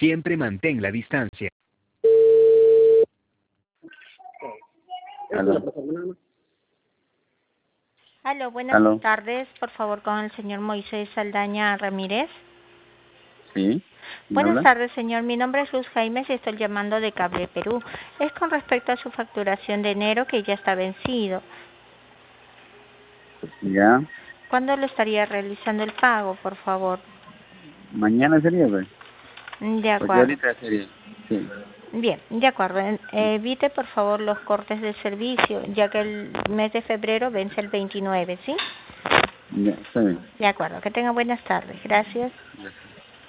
Siempre mantén la distancia. Aló. Aló, buenas tardes, por favor, con el señor Moisés Saldaña Ramírez. Sí. Buenas ¿Habla? tardes, señor. Mi nombre es Luz Jaimes y estoy llamando de Cable Perú. Es con respecto a su facturación de enero que ya está vencido. Ya. ¿Cuándo lo estaría realizando el pago, por favor? Mañana sería, pues. De Porque acuerdo. ahorita sería. Sí. Bien, de acuerdo. Evite, por favor, los cortes de servicio, ya que el mes de febrero vence el 29, ¿sí? Ya, está bien. De acuerdo. Que tenga buenas tardes. Gracias. Ya.